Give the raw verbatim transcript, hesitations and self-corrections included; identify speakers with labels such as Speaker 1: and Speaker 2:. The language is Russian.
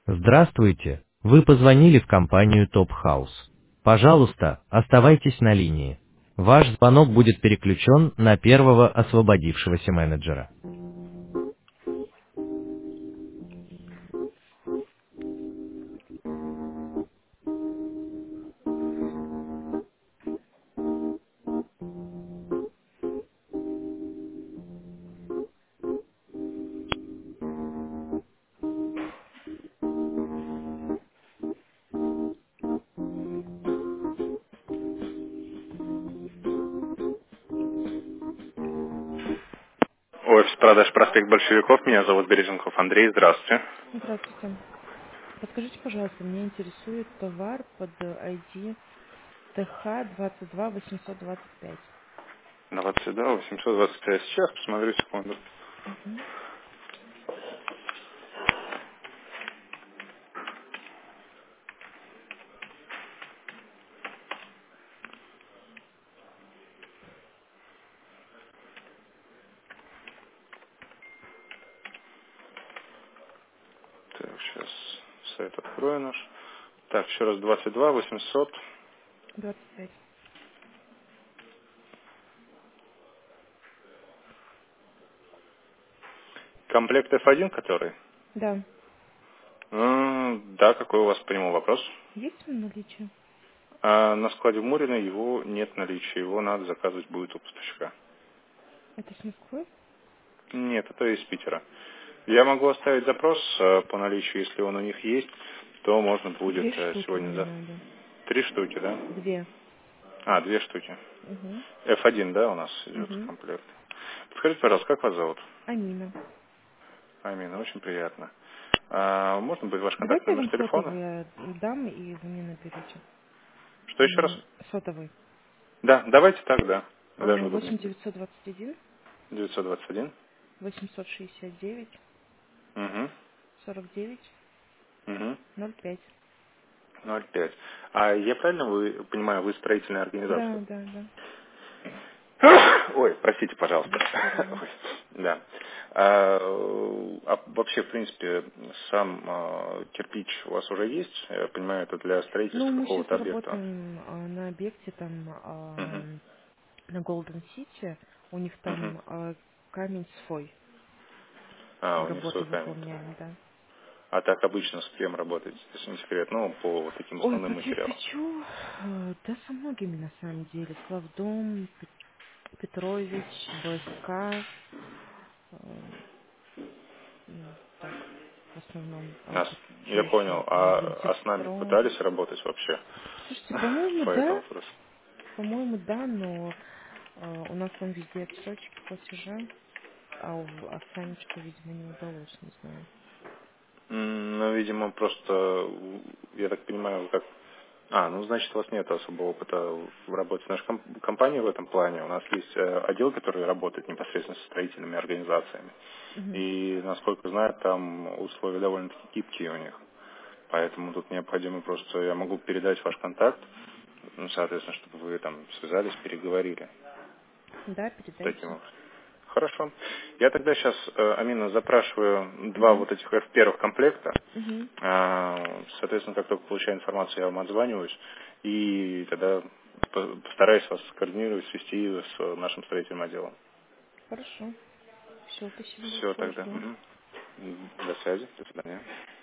Speaker 1: Здравствуйте, вы позвонили в компанию Top House. Пожалуйста, оставайтесь на линии. Ваш звонок будет переключен на первого освободившегося менеджера. Офис продаж проспект Большевиков. Меня зовут Березенков Андрей. Здравствуйте.
Speaker 2: Здравствуйте. Подскажите, пожалуйста, меня интересует товар под ай ди тэ ха двадцать два восемьсот двадцать пять.
Speaker 1: двадцать два восемьсот двадцать пять. Сейчас посмотрю секунду.
Speaker 2: Угу.
Speaker 1: Так, сейчас сайт открою наш. Так, еще раз двадцать два восемьсот.
Speaker 2: двадцать пять.
Speaker 1: Комплект эф один, который?
Speaker 2: Да.
Speaker 1: М, Да, какой у вас по нему вопрос?
Speaker 2: Есть в наличии?
Speaker 1: А на складе в Мурино его нет наличия, его надо заказывать будет у поставщика.
Speaker 2: Это с Москвы?
Speaker 1: Нет, это из Питера. Я могу оставить запрос э, по наличию, если он у них есть, то можно будет
Speaker 2: Две
Speaker 1: э,
Speaker 2: штуки
Speaker 1: сегодня
Speaker 2: мне
Speaker 1: за
Speaker 2: надо.
Speaker 1: три штуки, да?
Speaker 2: Две.
Speaker 1: А, две штуки.
Speaker 2: Угу.
Speaker 1: эф один, да, у нас идет
Speaker 2: Угу.
Speaker 1: комплект. Подскажите, пожалуйста, как вас зовут?
Speaker 2: Амина.
Speaker 1: Амина, очень приятно. А, можно будет ваш
Speaker 2: Давайте
Speaker 1: контактный
Speaker 2: я
Speaker 1: номер
Speaker 2: вам
Speaker 1: телефона?
Speaker 2: сотовый э, дам, и вы мне наберете.
Speaker 1: Что еще раз?
Speaker 2: М, Сотовый.
Speaker 1: Да, давайте так, да. Даже
Speaker 2: А,
Speaker 1: удобнее
Speaker 2: восемь
Speaker 1: будет.
Speaker 2: девятьсот двадцать один
Speaker 1: девятьсот двадцать один.
Speaker 2: восемьсот шестьдесят девять
Speaker 1: Угу.
Speaker 2: сорок девять
Speaker 1: Угу.
Speaker 2: ноль пять.
Speaker 1: ноль пять. А я правильно вы, понимаю, вы строительная
Speaker 2: Да,
Speaker 1: организация?
Speaker 2: да, да.
Speaker 1: Ой, простите, пожалуйста.
Speaker 2: Ничего страшного.
Speaker 1: Ой, да. А, а вообще, в принципе, сам а, кирпич у вас уже есть? Я понимаю, это для
Speaker 2: Ну,
Speaker 1: строительства
Speaker 2: мы сейчас
Speaker 1: какого-то объекта.
Speaker 2: работаем а, на объекте там а,
Speaker 1: Угу.
Speaker 2: на Голден Сити. У них
Speaker 1: Угу.
Speaker 2: там а, камень свой.
Speaker 1: А, у них
Speaker 2: Работы
Speaker 1: свой камень.
Speaker 2: выполняем, да.
Speaker 1: А так обычно с кем работаете, если не секрет? Ну, по вот таким
Speaker 2: Ой,
Speaker 1: основным
Speaker 2: по
Speaker 1: материалам.
Speaker 2: кирпичу, э, да со многими на самом деле. Славдом, Пет- Петрович, БСК. э, м, так, в основном. А
Speaker 1: А с-
Speaker 2: что
Speaker 1: я
Speaker 2: еще?
Speaker 1: понял.
Speaker 2: М,
Speaker 1: А, а с нами
Speaker 2: Текстром.
Speaker 1: пытались работать вообще
Speaker 2: Слушайте, по-моему,
Speaker 1: по этому
Speaker 2: да.
Speaker 1: вопросу?
Speaker 2: По-моему, да, но э, у нас там везде отсрочки платежа. А, у- а Санечку, видимо, не удалось, не знаю.
Speaker 1: М, Ну, видимо, просто, м, я так понимаю, как... А, ну, значит, у вас нет особого опыта в работе с нашей ком- компанией в этом плане. У нас есть э, отдел, который работает непосредственно со строительными организациями.
Speaker 2: Мгм.
Speaker 1: И, насколько знаю, там условия довольно-таки гибкие у них. Поэтому тут необходимо просто... Я могу передать ваш контакт, ну, соответственно, чтобы вы там связались, переговорили.
Speaker 2: Да,
Speaker 1: Таким
Speaker 2: передайте.
Speaker 1: образом. Хорошо. Я тогда сейчас, Амина, запрашиваю два
Speaker 2: Угу.
Speaker 1: вот этих э, первых комплекта.
Speaker 2: Угу.
Speaker 1: А, Соответственно, как только получаю информацию, я вам отзваниваюсь. И тогда по- постараюсь вас скоординировать, свести с нашим строительным отделом.
Speaker 2: Хорошо. Все, спасибо
Speaker 1: Все
Speaker 2: большое,
Speaker 1: тогда.
Speaker 2: жду.
Speaker 1: Мгм. До связи. До свидания.